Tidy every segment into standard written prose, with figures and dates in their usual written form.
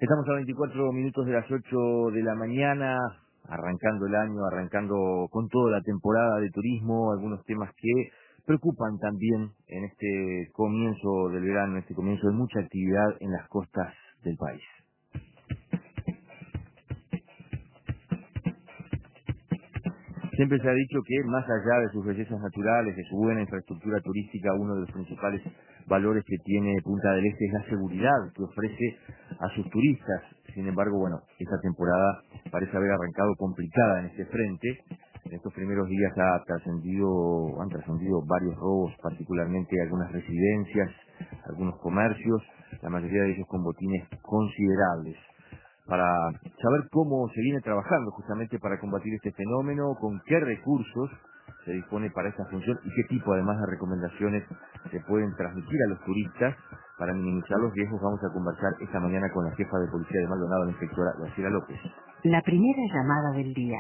Estamos a 24 minutos de las 8 de la mañana, arrancando el año, arrancando con toda la temporada de turismo, algunos temas que preocupan también en este comienzo del verano, en este comienzo de mucha actividad en las costas del país. Siempre se ha dicho que, más allá de sus bellezas naturales, de su buena infraestructura turística, uno de los principales valores que tiene Punta del Este es la seguridad que ofrece a sus turistas. Sin embargo, bueno, esta temporada parece haber arrancado complicada en este frente. En estos primeros días han trascendido varios robos, particularmente algunas residencias, algunos comercios, la mayoría de ellos con botines considerables. Para saber cómo se viene trabajando justamente para combatir este fenómeno, con qué recursos se dispone para esta función y qué tipo además de recomendaciones se pueden transmitir a los turistas para minimizar los riesgos, vamos a conversar esta mañana con la jefa de policía de Maldonado, la inspectora Graciela López. La primera llamada del día.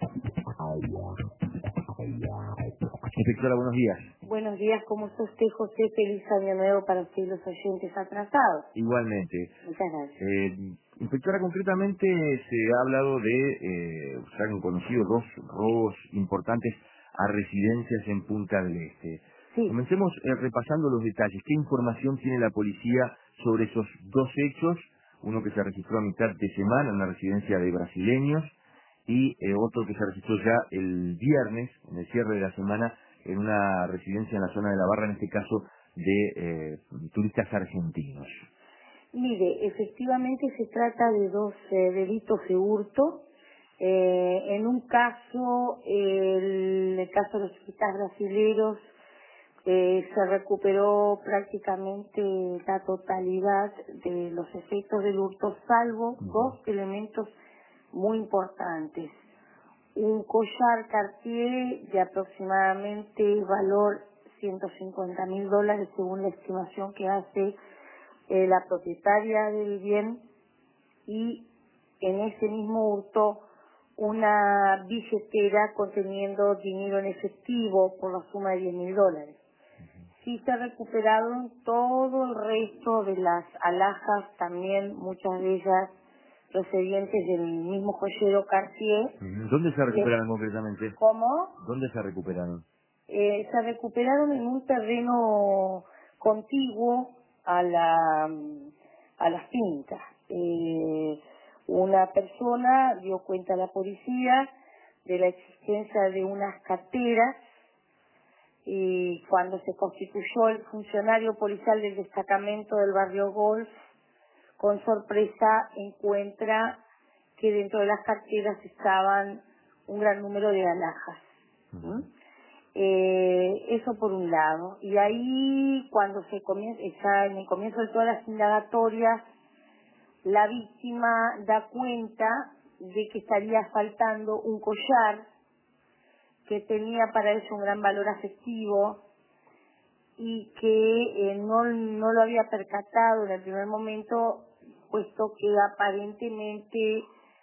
Inspectora, buenos días. Buenos días, ¿cómo está usted, José? Feliz año nuevo para usted y los oyentes atrasados. Igualmente. Muchas gracias. Inspectora, concretamente se ha hablado de, se han conocido dos robos importantes a residencias en Punta del Este. Sí. Comencemos repasando los detalles. ¿Qué información tiene la policía sobre esos dos hechos? Uno que se registró a mitad de semana en una residencia de brasileños y otro que se registró ya el viernes, en el cierre de la semana, en una residencia en la zona de La Barra, en este caso de turistas argentinos. Mire, efectivamente se trata de dos delitos de hurto. En un caso, el caso de los turistas brasileños, se recuperó prácticamente la totalidad de los efectos del hurto, salvo dos elementos muy importantes. Un collar Cartier de aproximadamente valor $150.000 según la estimación que hace la propietaria del bien, y en ese mismo hurto una billetera conteniendo dinero en efectivo por la suma de $10.000. Sí se recuperaron todo el resto de las alhajas, también muchas de ellas procedientes del mismo joyero Cartier. ¿Dónde se recuperaron concretamente? ¿Cómo? ¿Dónde se recuperaron? Se recuperaron en un terreno contiguo a las fincas. Una persona dio cuenta a la policía de la existencia de unas carteras, y cuando se constituyó el funcionario policial del destacamento del barrio Golf, con sorpresa encuentra que dentro de las carteras estaban un gran número de alhajas. Eso por un lado. Y ahí, cuando se comienza, ya en el comienzo de todas las indagatorias, la víctima da cuenta de que estaría faltando un collar que tenía para eso un gran valor afectivo, y que no lo había percatado en el primer momento, puesto que aparentemente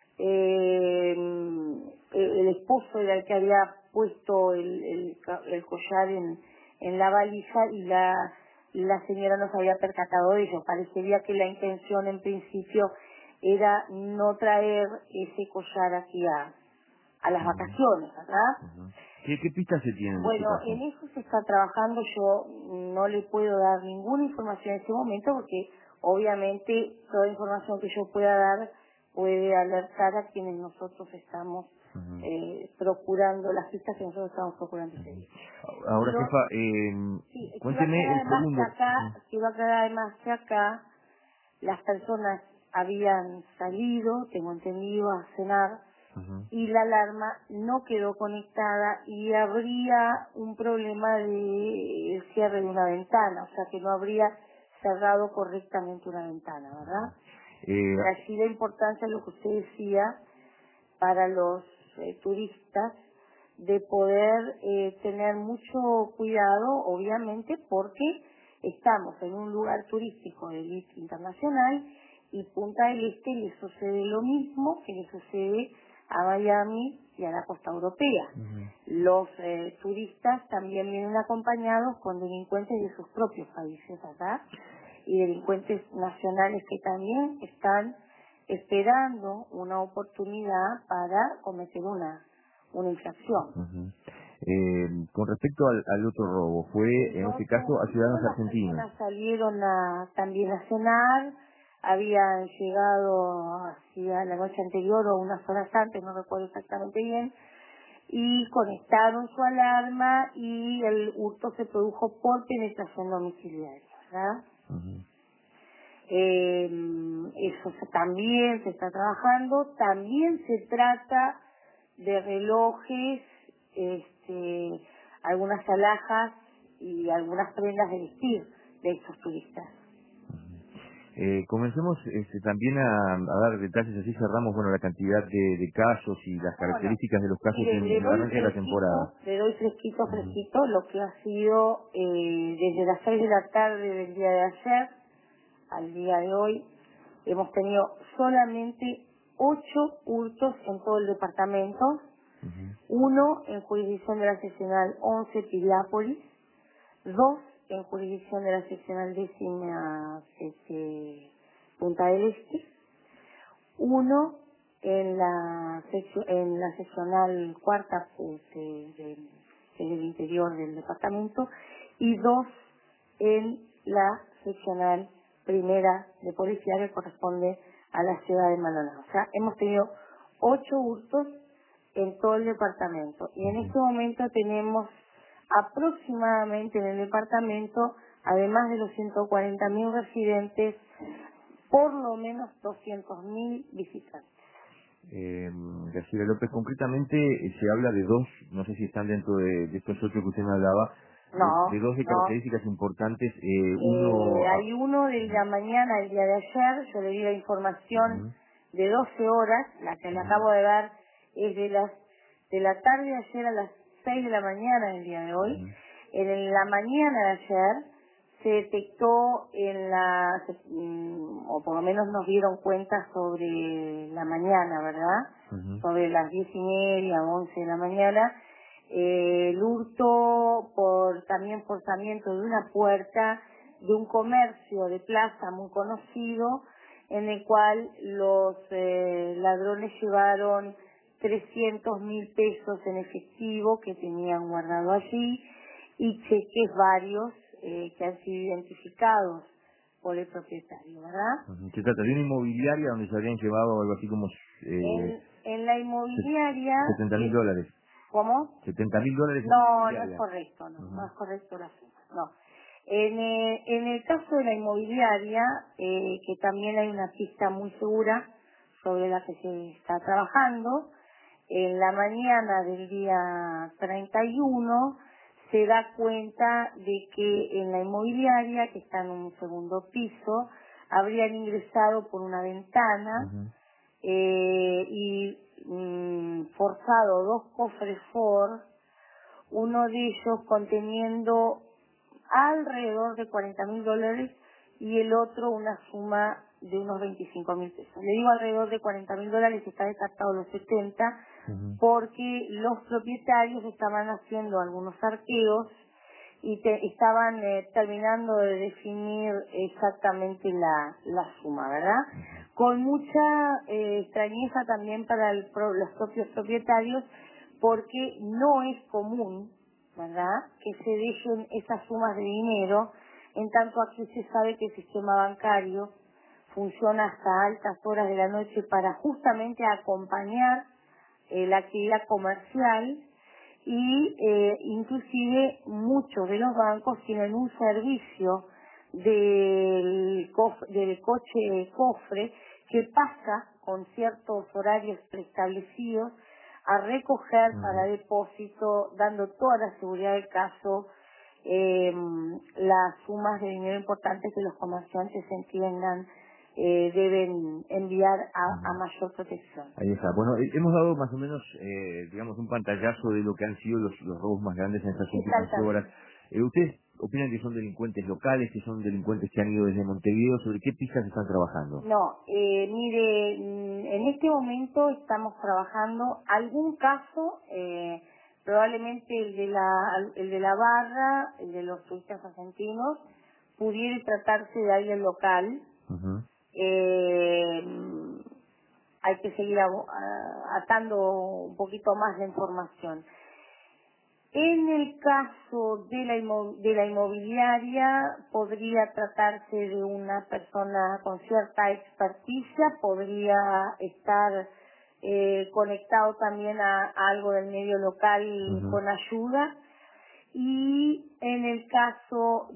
el esposo era el que había puesto el collar en la valija, y la señora no se había percatado de ello. Parecería que la intención en principio era no traer ese collar aquí a las vacaciones, ¿verdad? ¿Qué pistas se tienen? Bueno, en eso se está trabajando. Yo no le puedo dar ninguna información en este momento, porque obviamente toda información que yo pueda dar puede alertar a quienes nosotros estamos procurando, las pistas que nosotros estamos procurando seguir. Ahora, Pero, jefa, cuénteme el segundo. Quiero aclarar además que acá las personas habían salido, tengo entendido, a cenar, y la alarma no quedó conectada, y habría un problema de cierre de una ventana, o sea que no habría cerrado correctamente una ventana, ¿verdad? Y así la importancia de lo que usted decía para los turistas, de poder tener mucho cuidado, obviamente, porque estamos en un lugar turístico de élite internacional, y Punta del Este le sucede lo mismo que le sucede a Miami y a la costa europea. Los turistas también vienen acompañados con delincuentes de sus propios países acá, y delincuentes nacionales que también están esperando una oportunidad para cometer una infracción. Ujú. Con respecto al otro robo, fue en este caso a ciudadanos argentinos. Las personas salieron también a cenar, habían llegado hacia la noche anterior o unas horas antes, no recuerdo exactamente bien, y conectaron su alarma y el hurto se produjo por penetración domiciliaria, ¿verdad? Ujú. Eso también se está trabajando. También se trata de relojes, algunas alhajas y algunas prendas de vestir de estos turistas. Comencemos también a dar detalles, así cerramos la cantidad de casos y las Bueno, características de los casos mire, en el arranque de la temporada. le doy fresquito lo que ha sido desde las 6 de la tarde del día de ayer al día de hoy. Hemos tenido solamente 8 hurtos en todo el departamento, Ujú. uno en jurisdicción de la seccional 11 Piriápolis, 2 en jurisdicción de la seccional 10ª Punta del Este, uno en la seccional cuarta del interior del departamento y 2 en la seccional primera de policía que corresponde a la ciudad de Maldonado. O sea, hemos tenido 8 hurtos en todo el departamento y en este momento tenemos aproximadamente en el departamento, además de los 140.000 residentes, por lo menos 200.000 visitantes. Graciela López, concretamente se habla de dos, no sé si están dentro de estos 8 que usted me hablaba, de dos de No. características importantes. Uno... Hay uno de la mañana, el día de ayer, yo le di la información Ujú, de 12 horas, la que le acabo de dar es de la tarde de ayer a las 6 de la mañana del día de hoy. ujú, En la mañana de ayer se detectó o por lo menos nos dieron cuenta sobre la mañana, ¿verdad? ujú, Sobre las 10:30, 11 de la mañana, el hurto por también forzamiento de una puerta de un comercio de plaza muy conocido, en el cual los ladrones llevaron 300.000 pesos en efectivo que tenían guardado allí y cheques varios que han sido identificados por el propietario, ¿verdad? ujú. Se trata de una inmobiliaria donde se habrían llevado algo así como En la inmobiliaria, $70.000. ¿cómo? $70.000 en No, no es inmobiliaria. correcto, no Ujú, es correcto la suma, no. En el caso de la inmobiliaria, que también hay una pista muy segura sobre la que se está trabajando, en la mañana del día 31 se da cuenta de que en la inmobiliaria, que está en un segundo piso, habrían ingresado por una ventana ujú, y forzado 2 cofres Ford, uno de ellos conteniendo alrededor de $40.000 y el otro una suma de unos 25.000 pesos. Le digo alrededor de $40.000, está descartado los 70, ujú. porque los propietarios estaban haciendo algunos arqueos y estaban terminando de definir exactamente la suma, ¿verdad? Con mucha extrañeza también para los propios propietarios, porque no es común, ¿verdad?, que se dejen esas sumas de dinero, en tanto aquí se sabe que el sistema bancario funciona hasta altas horas de la noche para justamente acompañar la actividad comercial y inclusive muchos de los bancos tienen un servicio del coche cofre que pasa con ciertos horarios preestablecidos a recoger para depósito, dando toda la seguridad del caso, las sumas de dinero importantes que los comerciantes entiendan deben enviar a mayor protección. Ahí está. Bueno, hemos dado más o menos, digamos, un pantallazo de lo que han sido los robos más grandes en estas últimas horas. Exactamente. ¿Ustedes opinan que son delincuentes locales, que son delincuentes que han ido desde Montevideo? ¿Sobre qué pistas están trabajando? No, mire, en este momento estamos trabajando algún caso, probablemente el de la barra, el de los turistas argentinos, pudiera tratarse de alguien local. Ujú, Eh, hay que seguir atando un poquito más de información. En el caso de la inmobiliaria, podría tratarse de una persona con cierta experticia, podría estar conectado también a algo del medio local con ayuda. Y en el caso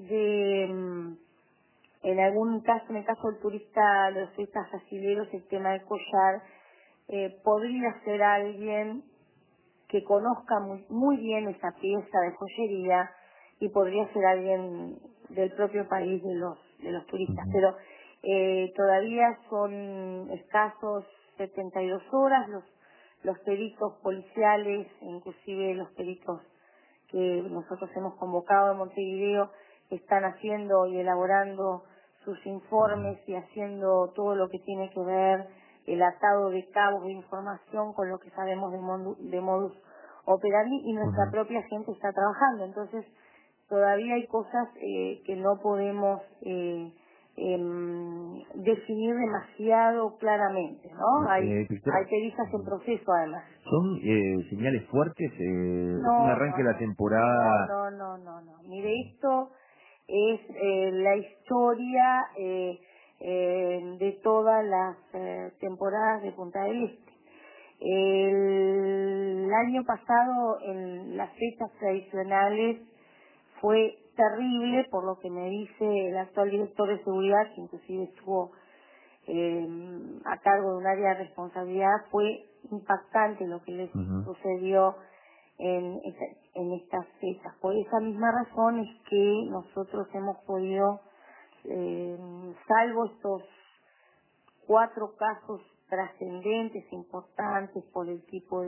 en el caso del turista, de los turistas brasileños, el tema del collar, podría ser alguien que conozca muy bien esa pieza de joyería y podría ser alguien del propio país de los turistas. Pero todavía son escasos 72 horas, los peritos policiales, inclusive los peritos que nosotros hemos convocado en Montevideo, están haciendo y elaborando sus informes y haciendo todo lo que tiene que ver el atado de cabos de información con lo que sabemos de modus operandi, y nuestra propia gente está trabajando. Entonces todavía hay cosas que no podemos definir demasiado claramente, ¿no? Hay pericias en proceso además. ¿Son señales fuertes? No, ¿Un arranque de la temporada? No. Mire, esto es la historia de todas las temporadas de Punta del Este. El año pasado, en las fechas tradicionales, fue terrible, por lo que me dice el actual director de seguridad, que inclusive estuvo a cargo de un área de responsabilidad. Fue impactante lo que les sucedió en estas fechas. Por esa misma razón es que nosotros hemos podido, salvo estos 4 casos trascendentes, importantes por el tipo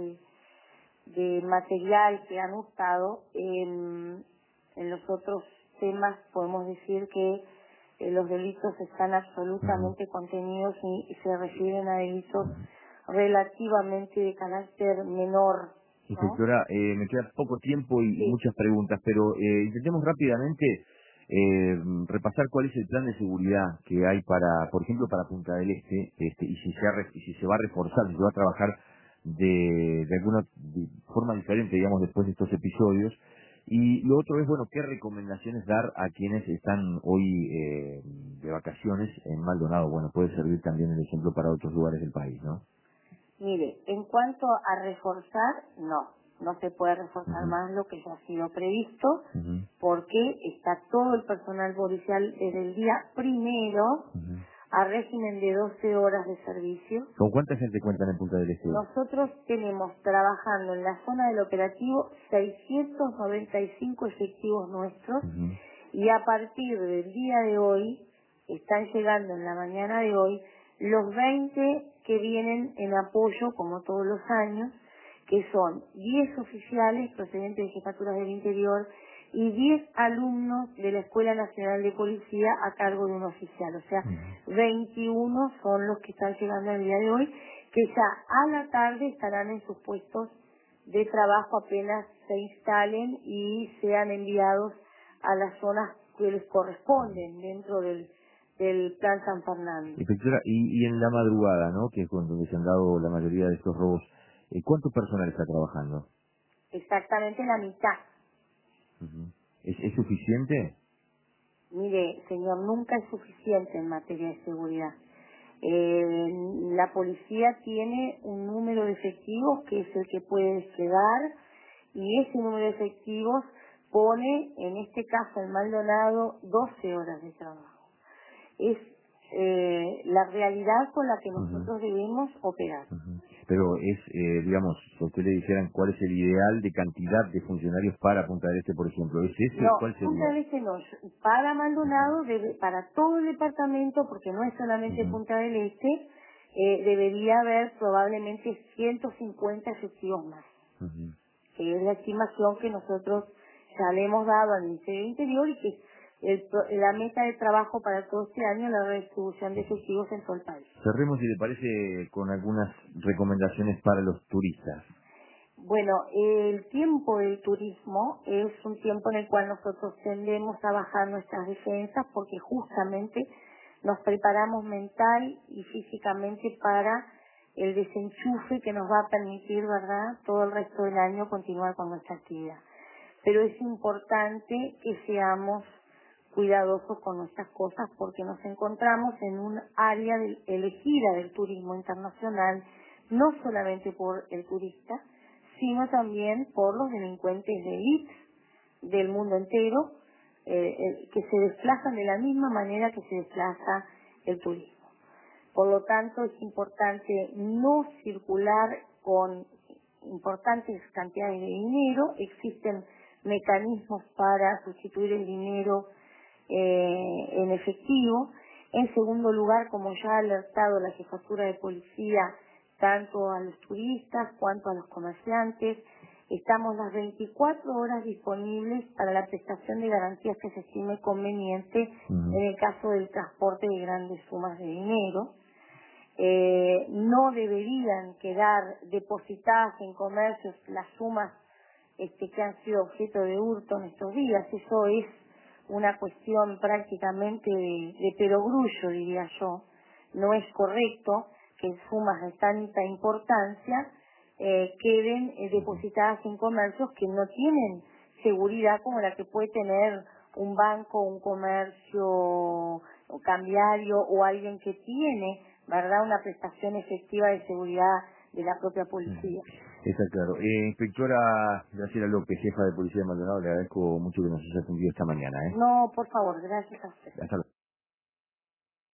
de material que han usado, en los otros temas podemos decir que los delitos están absolutamente contenidos y se refieren a delitos relativamente de carácter menor, ¿no? Inspectora, me queda poco tiempo y muchas preguntas, pero intentemos rápidamente repasar cuál es el plan de seguridad que hay para, por ejemplo, para Punta del Este, y si se va a reforzar, si se va a trabajar de alguna forma diferente, digamos, después de estos episodios. Y lo otro es, bueno, qué recomendaciones dar a quienes están hoy de vacaciones en Maldonado. Bueno, puede servir también el ejemplo para otros lugares del país, ¿no? Mire, en cuanto a reforzar, no se puede reforzar más lo que ya ha sido previsto, porque está todo el personal policial desde el día primero a régimen de 12 horas de servicio. ¿Con cuánta gente cuentan en Punta del Este? Nosotros tenemos trabajando en la zona del operativo 695 efectivos nuestros, y a partir del día de hoy, están llegando en la mañana de hoy, los 20 que vienen en apoyo, como todos los años, que son 10 oficiales procedentes de jefaturas del interior y 10 alumnos de la Escuela Nacional de Policía a cargo de un oficial. O sea, 21 son los que están llegando el día de hoy, que ya a la tarde estarán en sus puestos de trabajo apenas se instalen y sean enviados a las zonas que les corresponden dentro del Plan San Fernando. Inspectora, y en la madrugada, ¿no?, que es cuando se han dado la mayoría de estos robos, ¿cuánto personal está trabajando? Exactamente la mitad. ¿Es suficiente? Mire, señor, nunca es suficiente en materia de seguridad. La policía tiene un número de efectivos que es el que puede desplegar, y ese número de efectivos pone, en este caso en Maldonado, 12 horas de trabajo. Es la realidad con la que nosotros debemos operar. Pero es, digamos, si a usted le dijeran cuál es el ideal de cantidad de funcionarios para Punta del Este, por ejemplo, ¿es ese? No, ¿Cuál sería? Punta del Este no. Para Maldonado, para todo el departamento, porque no es solamente Punta del Este, debería haber probablemente 150 efectivos más, que es la estimación que nosotros ya le hemos dado al Ministerio del Interior, y que la meta de trabajo para todo este año es la redistribución de efectivos en todo el país. Cerremos, si le parece, con algunas recomendaciones para los turistas. Bueno, el tiempo del turismo es un tiempo en el cual nosotros tendemos a bajar nuestras defensas, porque justamente nos preparamos mental y físicamente para el desenchufe que nos va a permitir, ¿verdad?, todo el resto del año continuar con nuestra actividad. Pero es importante que seamos cuidadosos con nuestras cosas porque nos encontramos en un área elegida del turismo internacional, no solamente por el turista, sino también por los delincuentes de élite del mundo entero, que se desplazan de la misma manera que se desplaza el turismo. Por lo tanto, es importante no circular con importantes cantidades de dinero. Existen mecanismos para sustituir el dinero en efectivo. En segundo lugar, como ya ha alertado la Jefatura de Policía, tanto a los turistas cuanto a los comerciantes, estamos las 24 horas disponibles para la prestación de garantías que se estime conveniente en el caso del transporte de grandes sumas de dinero. No deberían quedar depositadas en comercios las sumas que han sido objeto de hurto en estos días. Eso es una cuestión prácticamente de perogrullo, diría yo. No es correcto que sumas de tanta importancia queden depositadas en comercios que no tienen seguridad como la que puede tener un banco, un comercio cambiario o alguien que tiene, ¿verdad?, una prestación efectiva de seguridad de la propia policía. Está claro. Inspectora Graciela López, jefa de Policía de Maldonado, le agradezco mucho que nos haya atendido esta mañana. No, por favor, gracias a usted. Hasta luego.